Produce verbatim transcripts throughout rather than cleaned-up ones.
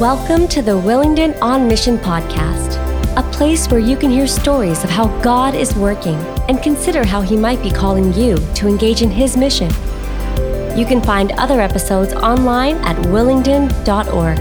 Welcome to the Willingdon On Mission podcast, a place where you can hear stories of how God is working and consider how He might be calling you to engage in His mission. You can find other episodes online at willingdon dot org.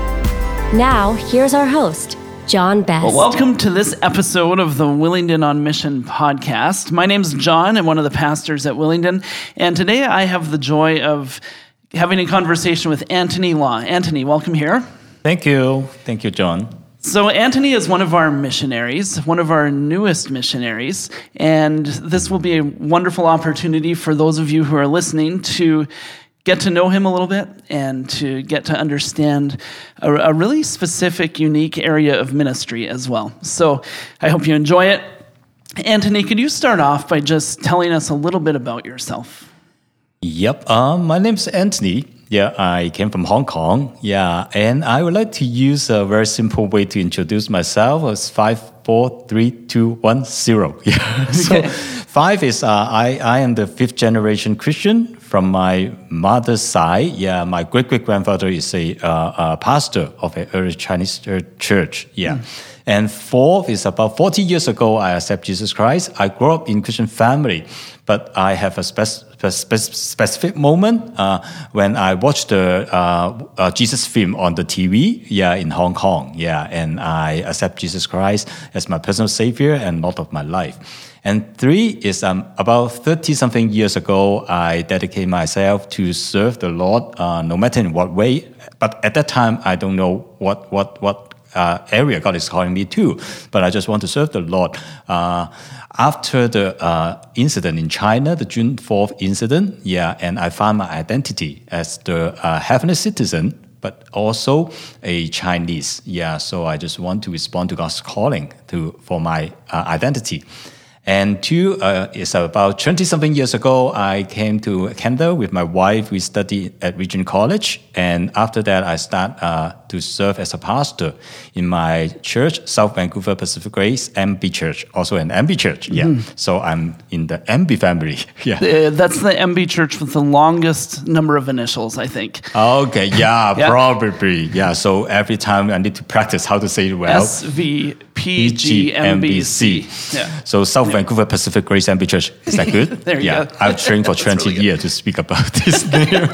Now, here's our host, John Best. Well, welcome to this episode of the Willingdon On Mission podcast. My name's John. I'm one of the pastors at Willingdon, and today I have the joy of having a conversation with Anthony Law. Anthony, welcome here. Thank you. Thank you, John. So Anthony is one of our missionaries, one of our newest missionaries, and this will be a wonderful opportunity for those of you who are listening to get to know him a little bit and to get to understand a, a really specific, unique area of ministry as well. So I hope you enjoy it. Anthony, could you start off by just telling us a little bit about yourself? Yep. Um, my name's Anthony. Yeah, I came from Hong Kong. Yeah, and I would like to use a very simple way to introduce myself. It's five, four, three, two, one, zero. Yeah. So five is uh, I. I am the fifth generation Christian from my mother's side. Yeah, my great great grandfather is a, uh, a pastor of an early Chinese church. Yeah. Mm. And fourth is about forty years ago, I accepted Jesus Christ. I grew up in Christian family, but I have a spec- spe- specific moment uh, when I watched the uh, uh, Jesus film on the T V, yeah, in Hong Kong, yeah, and I accept Jesus Christ as my personal Savior and Lord of my life. And three is um, about thirty-something years ago, I dedicated myself to serve the Lord, uh, no matter in what way. But at that time, I don't know what what what. Uh, area God is calling me to, but I just want to serve the Lord. Uh, after the uh, incident in China, the June fourth incident, yeah, and I found my identity as the uh, heavenly citizen, but also a Chinese, yeah. So I just want to respond to God's calling to for my uh, identity. And two uh, is about twenty-something years ago, I came to Canada with my wife. We studied at Regent College. And after that, I start uh, to serve as a pastor in my church, South Vancouver Pacific Grace M B Church, also an M B church. Yeah. Mm-hmm. So I'm in the M B family. Yeah. Uh, that's the M B church with the longest number of initials, I think. Okay. Yeah, yeah. Probably. Yeah. So every time I need to practice how to say it well. S V P G M B C. Yeah. So South yeah. Vancouver Pacific Grace M B Church. Is that good? There you yeah. go. I've trained for twenty really years to speak about this name.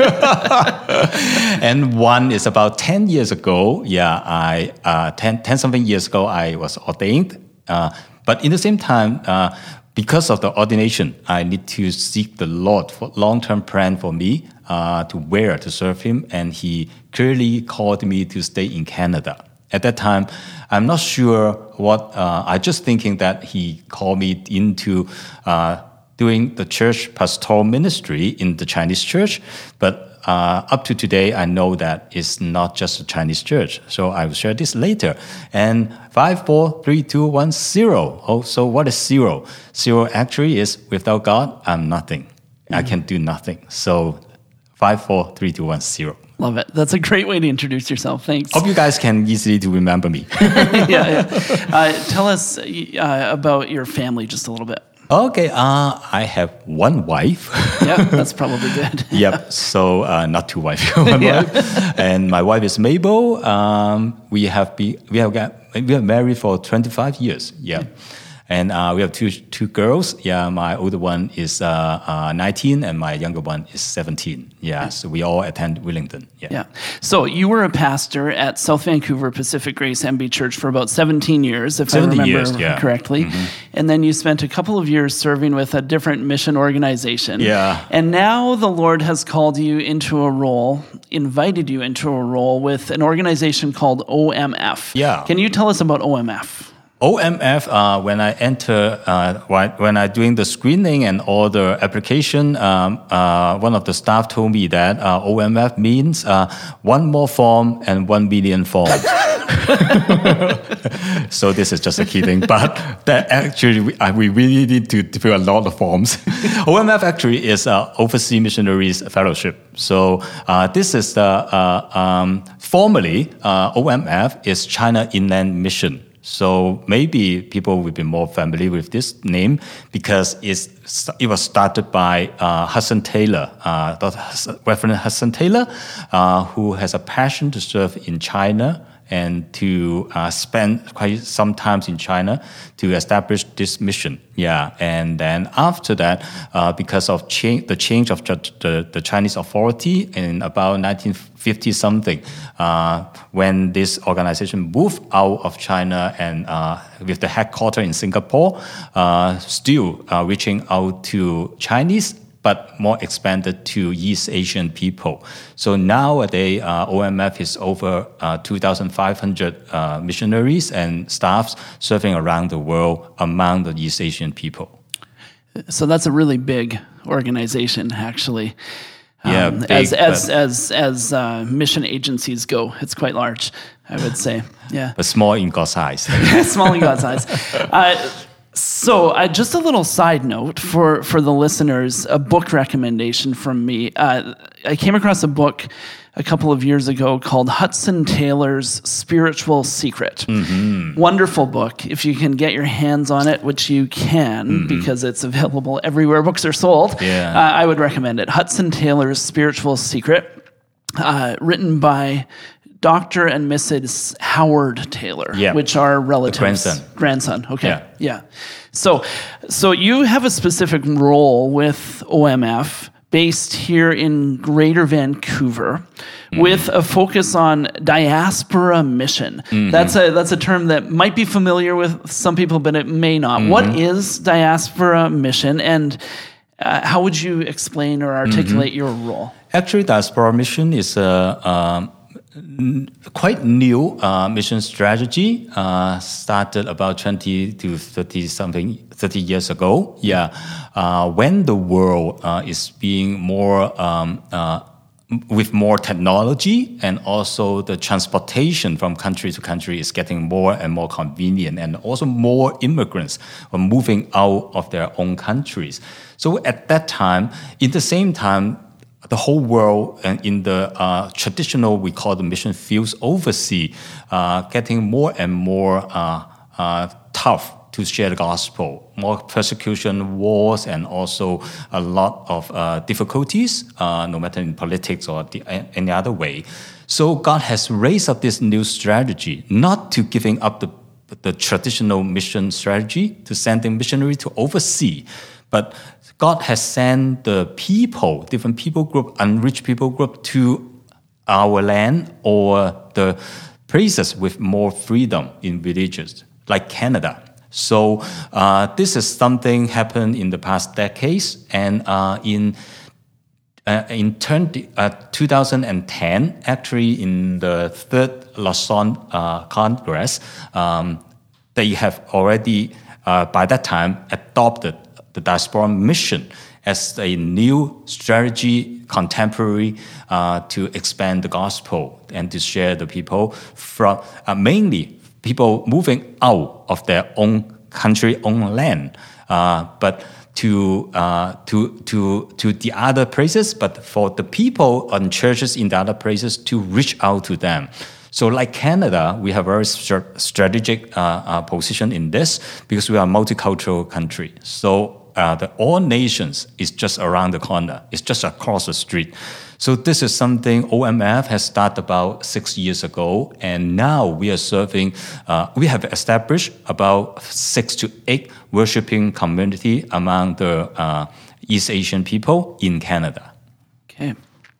And one is about ten years ago. Yeah, I uh, ten, ten something years ago, I was ordained. Uh, but in the same time, uh, because of the ordination, I need to seek the Lord for long-term plan for me uh, to where to serve Him. And He clearly called me to stay in Canada. At that time, I'm not sure what, uh, I just thinking that He called me into uh, doing the church pastoral ministry in the Chinese church. But uh, up to today, I know that it's not just a Chinese church. So I will share this later. And five, four, three, two, one, zero. Oh, so what is zero? Zero actually is without God, I'm nothing. Mm-hmm. I can do nothing. So five, four, three, two, one, zero. Love it. That's a great way to introduce yourself. Thanks. Hope you guys can easily to remember me. yeah, yeah. Uh, tell us uh, about your family just a little bit. Okay, uh, I have one wife. Yeah, that's probably good. Yep, so uh, not two wives, one yeah. wife. And my wife is Mabel. Um, we have been we have got we are married for twenty-five years. Yeah. And uh, we have two two girls. Yeah, my older one is uh, uh, nineteen, and my younger one is seventeen. Yeah, yeah. So we all attend Willingdon. Yeah. yeah. So you were a pastor at South Vancouver Pacific Grace M B Church for about seventeen years, if I remember years, yeah. correctly. Mm-hmm. And then you spent a couple of years serving with a different mission organization. Yeah. And now the Lord has called you into a role, invited you into a role with an organization called O M F. Yeah. Can you tell us about O M F? O M F, uh, when I enter, uh, when I doing the screening and all the application, um, uh, one of the staff told me that uh, O M F means uh, one more form and one million forms. So this is just a kidding, but that actually we, uh, we really need to, to fill a lot of forms. O M F actually is uh, Overseas Missionaries Fellowship. So uh, this is the uh, um, formally uh, O M F is China Inland Mission. So maybe people will be more familiar with this name because it's, it was started by uh, Hudson Taylor, uh, Doctor Reverend Hudson Taylor, uh, who has a passion to serve in China and to uh, spend quite some time in China to establish this mission. Yeah, and then after that, uh, because of change, the change of the, the, the Chinese authority in about nineteen fifty something, uh, when this organization moved out of China and uh, with the headquarters in Singapore, uh, still uh, reaching out to Chinese, but more expanded to East Asian people. So nowadays, uh, O M F is over uh, two thousand five hundred uh, missionaries and staffs serving around the world among the East Asian people. So that's a really big organization, actually. Yeah, um, big, as as as as uh, mission agencies go, it's quite large, I would say. Yeah, but small in God's eyes. Small in God's eyes. Uh, So, uh, just a little side note for, for the listeners, a book recommendation from me. Uh, I came across a book a couple of years ago called Hudson Taylor's Spiritual Secret. Mm-hmm. Wonderful book. If you can get your hands on it, which you can, mm-hmm. because it's available everywhere books are sold, yeah. uh, I would recommend it. Hudson Taylor's Spiritual Secret, uh, written by Doctor and Missus Howard Taylor, yeah. which are relatives. The grandson. Grandson, okay. Yeah. yeah. So, so you have a specific role with O M F based here in Greater Vancouver, mm-hmm. with a focus on diaspora mission. Mm-hmm. That's a that's a term that might be familiar with some people, but it may not. Mm-hmm. What is diaspora mission, and uh, how would you explain or articulate mm-hmm. your role? Actually, diaspora mission is a um, quite new uh, mission strategy, uh, started about twenty to thirty something, thirty years ago. Yeah, uh, when the world uh, is being more um, uh, with more technology, and also the transportation from country to country is getting more and more convenient, and also more immigrants are moving out of their own countries. So at that time, in the same time, the whole world and in the uh, traditional, we call the mission fields overseas, uh, getting more and more uh, uh, tough to share the gospel, more persecution, wars, and also a lot of uh, difficulties, uh, no matter in politics or the, any other way. So God has raised up this new strategy, not to giving up the, the traditional mission strategy to sending missionaries to overseas, but God has sent the people, different people group, unreached people group to our land or the places with more freedom in villages, like Canada. So uh, this is something happened in the past decades, and uh, in uh, in twenty, uh, two thousand ten, actually in the third Lausanne uh, Congress, um, they have already uh, by that time adopted the diaspora mission as a new strategy, contemporary, uh, to expand the gospel and to share the people from uh, mainly people moving out of their own country, own land, uh, but to uh, to to to the other places, but for the people and churches in the other places to reach out to them. So like Canada, we have a very strategic uh, uh, position in this because we are a multicultural country. So uh, the all nations is just around the corner. It's just across the street. So this is something O M F has started about six years ago, and now we are serving, uh, we have established about six to eight worshiping community among the uh, East Asian people in Canada. Okay.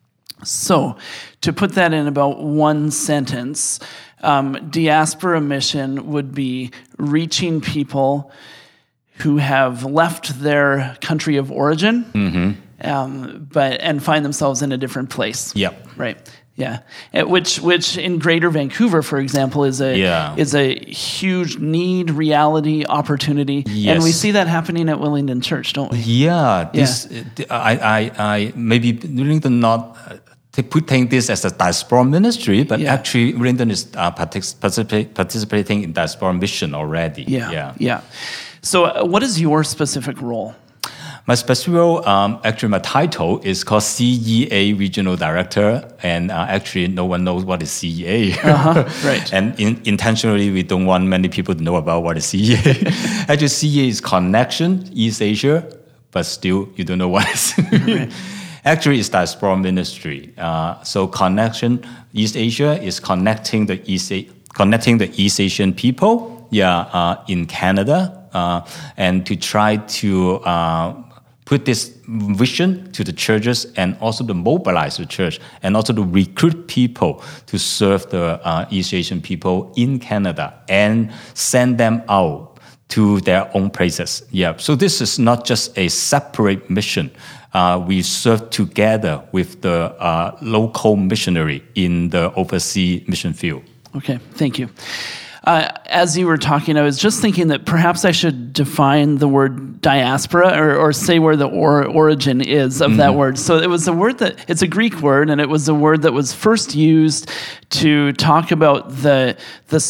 So, to put that in about one sentence, um, diaspora mission would be reaching people who have left their country of origin, mm-hmm. um, but and find themselves in a different place. Yep. Right. Yeah. At which, which in Greater Vancouver, for example, is a yeah. is a huge need, reality, opportunity, yes. and we see that happening at Willingdon Church, don't we? Yeah. This yeah. I, I I maybe Willingdon not. Uh, putting this as a diaspora ministry, but yeah. actually Willingdon is uh, participate, participating in diaspora mission already. Yeah, yeah. yeah. So uh, what is your specific role? My specific role, um, actually, my title is called C E A Regional Director, and uh, actually, no one knows what is C E A. Uh-huh, right. And in, intentionally, we don't want many people to know about what is C E A. Actually, C E A is Connection East Asia, but still, you don't know what it is. Right. Actually, it's diaspora ministry. Uh, so, Connection East Asia is connecting the East A- connecting the East Asian people, yeah, uh, in Canada, uh, and to try to uh, put this vision to the churches and also to mobilize the church and also to recruit people to serve the uh, East Asian people in Canada and send them out to their own places. Yeah. So this is not just a separate mission. Uh, we serve together with the uh, local missionary in the overseas mission field. Okay, thank you. Uh, as you were talking, I was just thinking that perhaps I should define the word diaspora or, or say where the or, origin is of mm. that word. So it was a word that, it's a Greek word, and it was a word that was first used to talk about the the,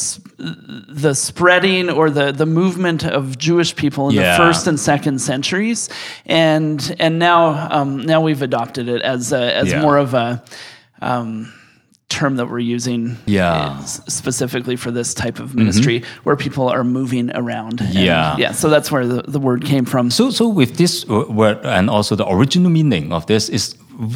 the spreading or the, the movement of Jewish people in yeah. the first and second centuries. And and now um, now we've adopted it as a, as yeah. more of a... Um, term that we're using yeah. specifically for this type of ministry mm-hmm. where people are moving around. And, yeah. Yeah. So that's where the, the word came from. So, so with this word and also the original meaning of this is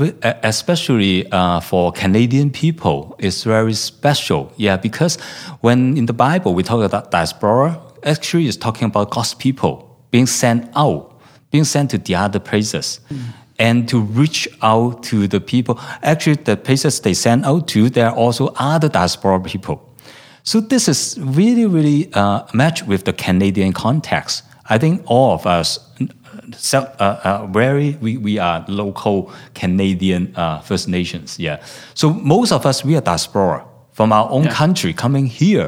especially uh, for Canadian people, it's very special. Yeah. Because when in the Bible we talk about diaspora, actually it's talking about God's people being sent out, being sent to the other places. Mm. And to reach out to the people. Actually, the places they send out to, there are also other diaspora people. So this is really, really uh, matched with the Canadian context. I think all of us, uh, uh, very we, we are local Canadian uh, First Nations. Yeah. So most of us, we are diaspora from our own yeah. country coming here.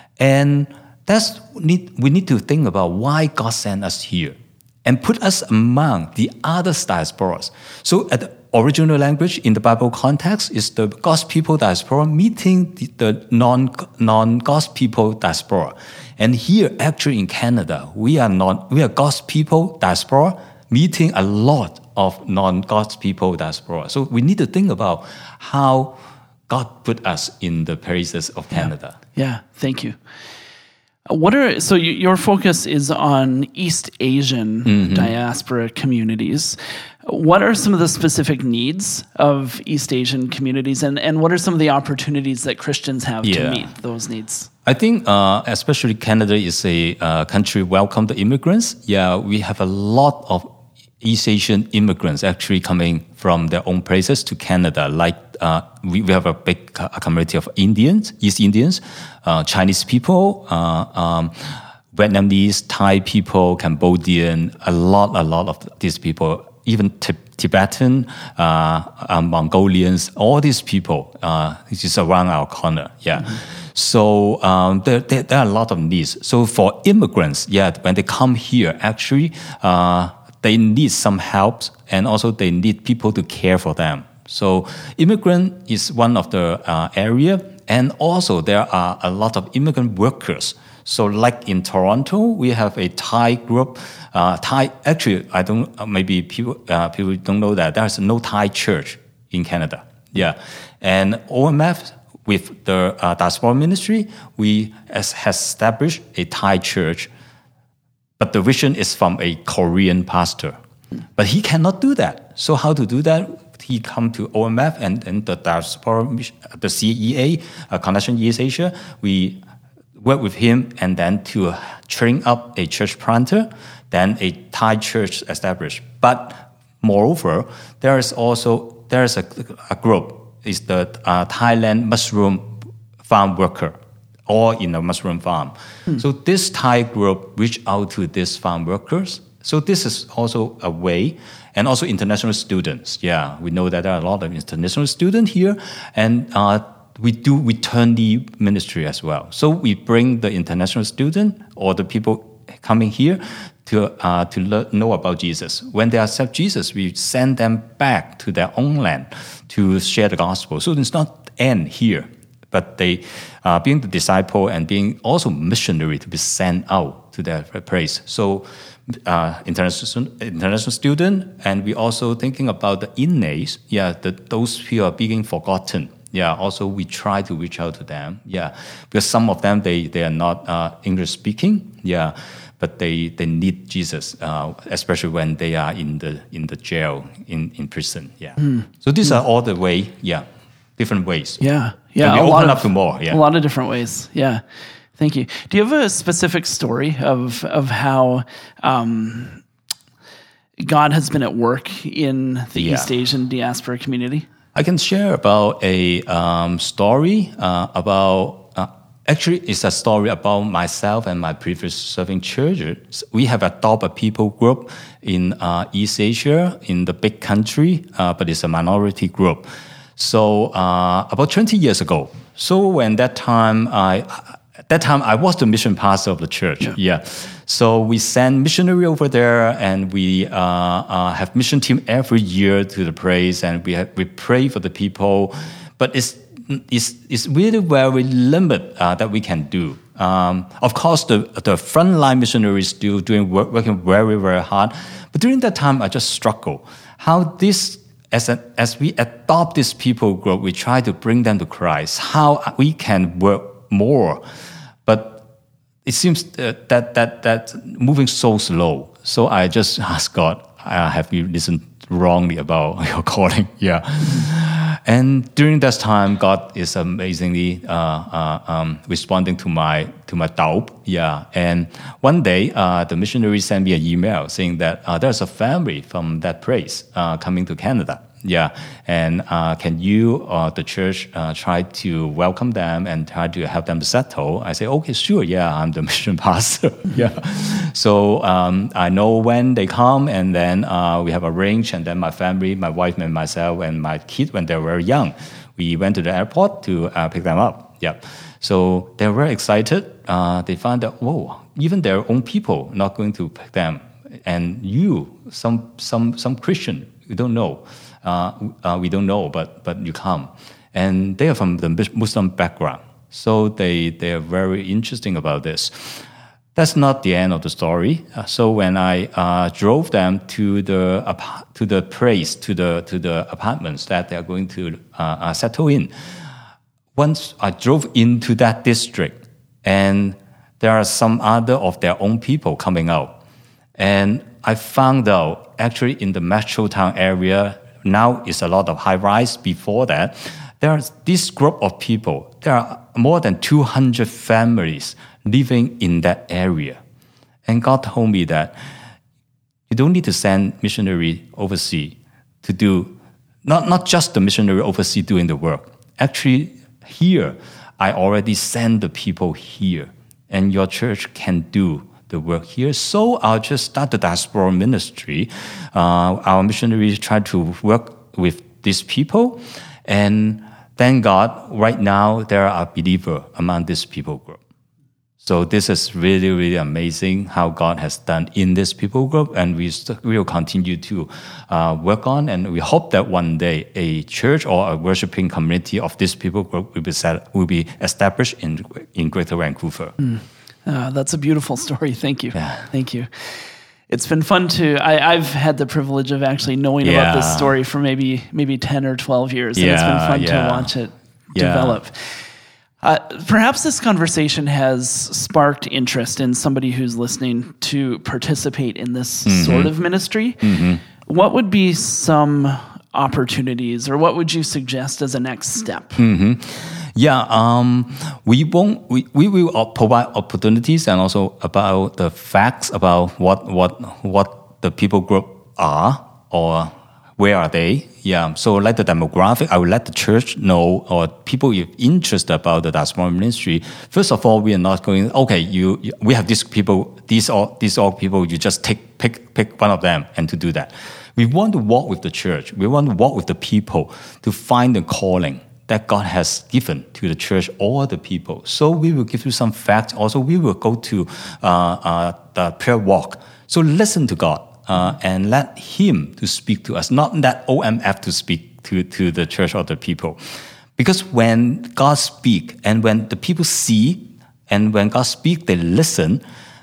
And that's need, we need to think about why God sent us here and put us among the other diasporas. So at the original language in the Bible context is the God's people diaspora meeting the, the non, non-God's people diaspora. And here, actually in Canada, we are not, we are God's people diaspora meeting a lot of non-God's people diaspora. So we need to think about how God put us in the places of Canada. Yeah, yeah. Thank you. What are so you, your focus is on East Asian mm-hmm. diaspora communities. What are some of the specific needs of East Asian communities, and, and what are some of the opportunities that Christians have yeah. to meet those needs? I think uh, especially Canada is a uh, country welcome the immigrants. Yeah, we have a lot of East Asian immigrants actually coming from their own places to Canada. Like uh, we, we have a big uh, community of Indians, East Indians, uh, Chinese people, uh, um, Vietnamese, Thai people, Cambodian, a lot, a lot of these people, even t- Tibetan, uh, uh, Mongolians, all these people, uh, which is around our corner. Yeah. Mm-hmm. So um, there, there, there are a lot of needs. So for immigrants, yeah, when they come here, actually, uh, they need some help, and also they need people to care for them. So immigrant is one of the uh, area, and also there are a lot of immigrant workers. So like in Toronto, we have a Thai group. Uh, Thai actually, I don't maybe people uh, people don't know that there's no Thai church in Canada. Yeah, and O M F with the uh, diaspora ministry, we has, has established a Thai church. But the vision is from a Korean pastor. But he cannot do that. So how to do that? He come to O M F and, and the diaspora, the C E A, uh, Connection East Asia. We work with him and then to train up a church planter, then a Thai church established. But moreover, there is also there is a, a group. It's the uh, Thailand mushroom farm worker. Or in a mushroom farm. Hmm. So this Thai group reached out to these farm workers. So this is also a way, and also international students. Yeah, we know that there are a lot of international students here, and uh, we do returnee ministry as well. So we bring the international student or the people coming here to uh, to learn, know about Jesus. When they accept Jesus, we send them back to their own land to share the gospel. So it's not end here. But they uh, being the disciple and being also missionary to be sent out to to that praise. So uh, international international student, and we also thinking about the inmates, yeah, the, those who are being forgotten. Yeah, also we try to reach out to them. Yeah, because some of them they they are not uh, English speaking. Yeah, but they, they need Jesus, uh, especially when they are in the in the jail in, in prison. Yeah. Mm. So these mm. are all the way. Yeah, different ways. Yeah, yeah. And we a open lot up of, to more. Yeah, a lot of different ways. Yeah. Thank you. Do you have a specific story of of how um, God has been at work in the yeah. East Asian diaspora community? I can share about a um, story uh, about. Uh, actually, it's a story about myself and my previous serving churches. We have adopted a people group in uh, East Asia, in the big country, uh, but it's a minority group. So uh, about twenty years ago. So when that time I. At that time, I was the mission pastor of the church. Yeah. yeah. So we send missionary over there, and we uh, uh, have mission team every year to the praise, and we have, we pray for the people. But it's it's it's really very limited uh, that we can do. Um, of course, the the frontline missionaries still doing work, working very very hard. But during that time, I just struggle how this. As, a, as we adopt this people group, we try to bring them to Christ, how we can work more. But it seems that that that, that moving so slow. So I just ask God, uh, have you listened wrongly about your calling? Yeah. And during that time, God is amazingly uh, uh, um, responding to my to my doubt. Yeah. And one day, uh, the missionary sent me an email saying that uh, there's a family from that place uh, coming to Canada. Yeah, and uh, can you, uh, the church, uh, try to welcome them and try to help them settle? I say, okay, sure, yeah, I'm the mission pastor. yeah, so um, I know when they come, and then uh, we have arranged, and then my family, my wife and myself and my kid, when they were very young, we went to the airport to uh, pick them up. Yeah, so they were very excited. Uh, they found that, whoa, even their own people not going to pick them, and you, some some some Christian, you don't know. Uh, uh, we don't know, but but you come, and they are from the Muslim background, so they they are very interesting about this. That's not the end of the story. Uh, so when I uh, drove them to the uh, to the place, to the to the apartments that they are going to uh, uh, settle in, once I drove into that district, and there are some other of their own people coming out, and I found out actually in the metro town area. Now it's a lot of high rise. Before that, there's this group of people. There are more than two hundred families living in that area. And God told me that you don't need to send missionary overseas to do, not, not just the missionary overseas doing the work. Actually, here, I already send the people here. And your church can do the work here. So I'll just start the diaspora ministry. Uh, our missionaries try to work with these people. And thank God, right now, there are believers among this people group. So this is really, really amazing how God has done in this people group. And we, st- we will continue to uh, work on. And we hope that one day a church or a worshiping community of this people group will be, set, will be established in, in Greater Vancouver. Mm. Uh, that's a beautiful story. Thank you. Yeah. Thank you. It's been fun to, I, I've had the privilege of actually knowing yeah. about this story for maybe maybe ten or twelve years. And yeah, it's been fun yeah. to watch it yeah. develop. Uh, perhaps this conversation has sparked interest in somebody who's listening to participate in this mm-hmm. sort of ministry. Mm-hmm. What would be some opportunities, or what would you suggest as a next step? Mm-hmm. Yeah, um, we won't. We, we will provide opportunities and also about the facts about what what what the people group are or where are they. Yeah, so like the demographic, I will let the church know or people if interested about the diaspora ministry. First of all, we are not going. Okay, you, you we have these people, these all these all people. You just take pick pick one of them and to do that. We want to walk with the church. We want to walk with the people to find the calling that God has given to the church or the people. So we will give you some facts. Also, we will go to uh, uh, the prayer walk. So listen to God uh, and let Him to speak to us, not that O M F to speak to, to the church or the people. Because when God speaks and when the people see and when God speaks, they listen,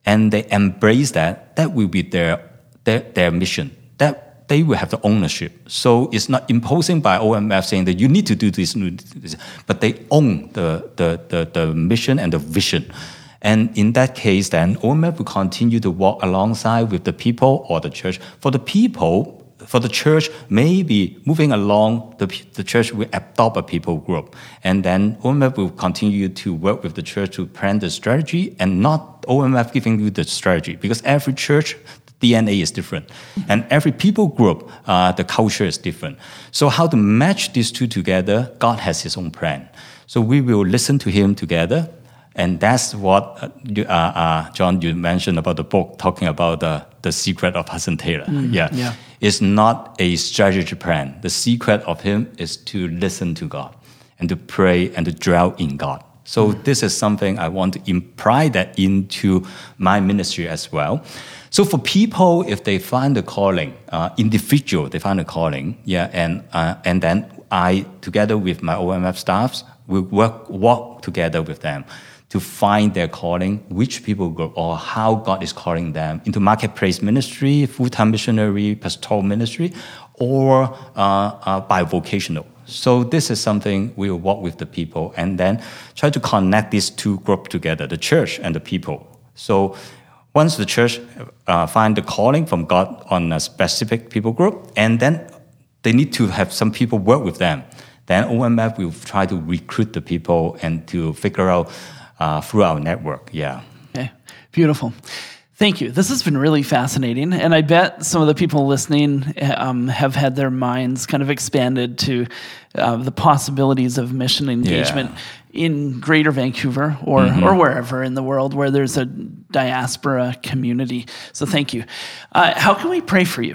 and they embrace that, that will be their their, their mission. That they will have the ownership. So it's not imposing by O M F saying that you need to do this, but they own the, the, the, the mission and the vision. And in that case, then O M F will continue to walk alongside with the people or the church. For the people, for the church, maybe moving along, the, the church will adopt a people group. And then O M F will continue to work with the church to plan the strategy, and not O M F giving you the strategy, because every church D N A is different. And every people group, uh, the culture is different. So how to match these two together, God has his own plan. So we will listen to him together. And that's what, uh, uh, John, you mentioned about the book, talking about the, the secret of Hudson Taylor. Mm, yeah. yeah. It's not a strategy plan. The secret of him is to listen to God and to pray and to dwell in God. So mm. this is something I want to imply that into my ministry as well. So for people, if they find the calling, uh, individual, they find the calling, yeah, and uh, and then I, together with my O M F staffs, will work walk together with them to find their calling, which people group, or how God is calling them into marketplace ministry, full-time missionary, pastoral ministry, or uh, uh, bivocational. So this is something we will work with the people and then try to connect these two groups together, the church and the people. So once the church uh, find the calling from God on a specific people group, and then they need to have some people work with them, then O M F will try to recruit the people and to figure out uh, through our network. Yeah. Okay, beautiful. Thank you. This has been really fascinating, and I bet some of the people listening um, have had their minds kind of expanded to uh, the possibilities of mission engagement yeah. in Greater Vancouver or mm-hmm. or wherever in the world where there's a diaspora community. So thank you. Uh, how can we pray for you?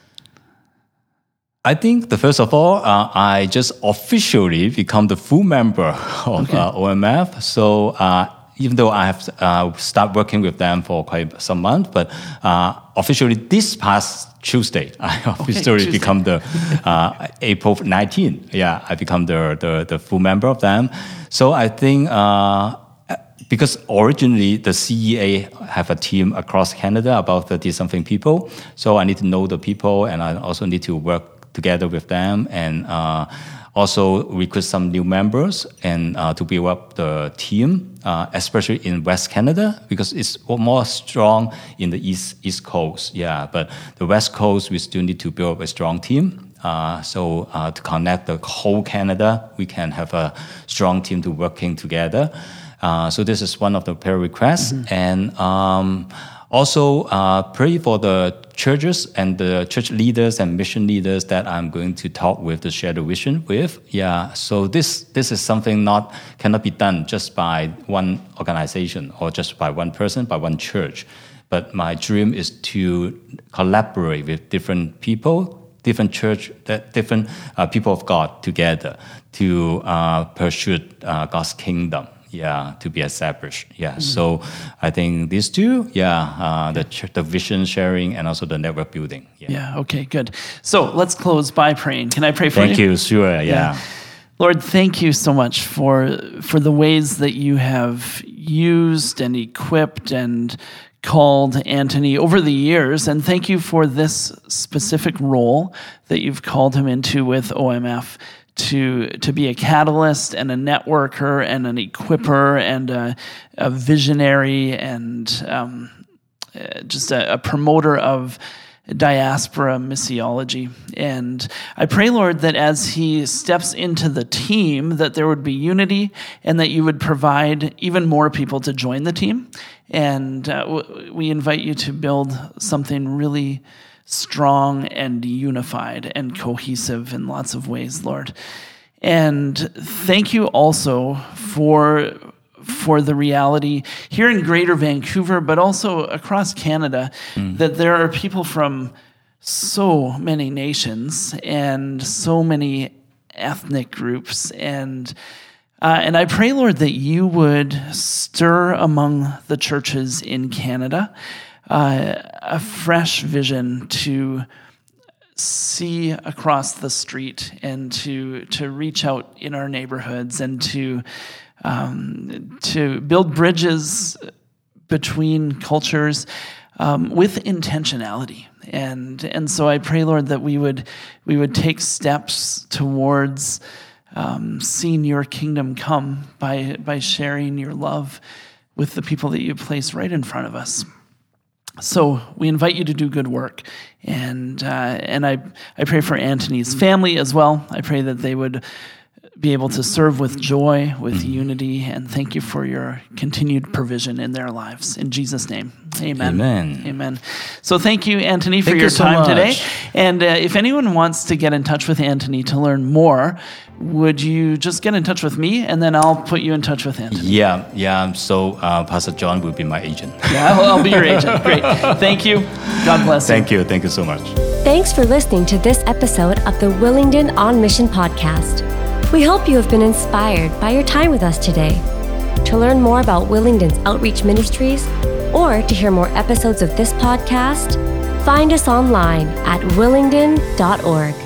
I think the first of all, uh, I just officially become the full member of okay. uh, O M F. So. Uh, Even though I have uh, started working with them for quite some months, but uh, officially this past Tuesday, I officially okay, Tuesday. become the uh, April nineteenth. Yeah, I become the, the the full member of them. So I think uh, because originally the C E A have a team across Canada, about thirty something people. So I need to know the people, and I also need to work together with them and. Uh, Also recruit some new members and uh, to build up the team, uh, especially in West Canada, because it's more strong in the East East Coast. Yeah, but the West Coast, we still need to build up a strong team. Uh, so uh, to connect the whole Canada, we can have a strong team to working together. Uh, so this is one of the prayer requests. Mm-hmm. And um, also uh, pray for the churches and the church leaders and mission leaders that I'm going to talk with, to share the vision with. Yeah, so this this is something not cannot be done just by one organization or just by one person, by one church. But my dream is to collaborate with different people, different church, different uh, people of God together to uh, pursue uh, God's kingdom. Yeah, to be established. Yeah, mm-hmm. So I think these two, yeah, uh, the the vision sharing and also the network building. Yeah. yeah. Okay. Good. So let's close by praying. Can I pray for thank you? Thank you. Sure. Yeah. yeah. Lord, thank you so much for for the ways that you have used and equipped and called Anthony over the years, and thank you for this specific role that you've called him into with O M F. To to be a catalyst and a networker and an equipper and a, a visionary and um, just a, a promoter of diaspora missiology. And I pray, Lord, that as he steps into the team, that there would be unity and that you would provide even more people to join the team. And uh, w- we invite you to build something really strong and unified and cohesive in lots of ways, Lord. And thank you also for, for the reality here in Greater Vancouver, but also across Canada, mm. that there are people from so many nations and so many ethnic groups. And uh, and I pray, Lord, that you would stir among the churches in Canada Uh, a fresh vision to see across the street and to to reach out in our neighborhoods and to um, to build bridges between cultures um, with intentionality. And and so I pray, Lord, that we would we would take steps towards um, seeing your kingdom come by by sharing your love with the people that you place right in front of us. So we invite you to do good work, and uh, and I I pray for Anthony's family as well. I pray that they would be able to serve with joy, with unity, and thank you for your continued provision in their lives. In Jesus' name, amen. Amen. Amen. So thank you, Anthony, for Thank your you so time much. today. And uh, if anyone wants to get in touch with Anthony to learn more, would you just get in touch with me, and then I'll put you in touch with Anthony? Yeah, yeah. So uh, Pastor John will be my agent. Yeah, I'll, I'll be your agent. Great. Thank you. God bless you. Thank you. Thank you so much. Thanks for listening to this episode of the Willingdon On Mission podcast. We hope you have been inspired by your time with us today. To learn more about Willingdon's outreach ministries or to hear more episodes of this podcast, find us online at willingdon dot org.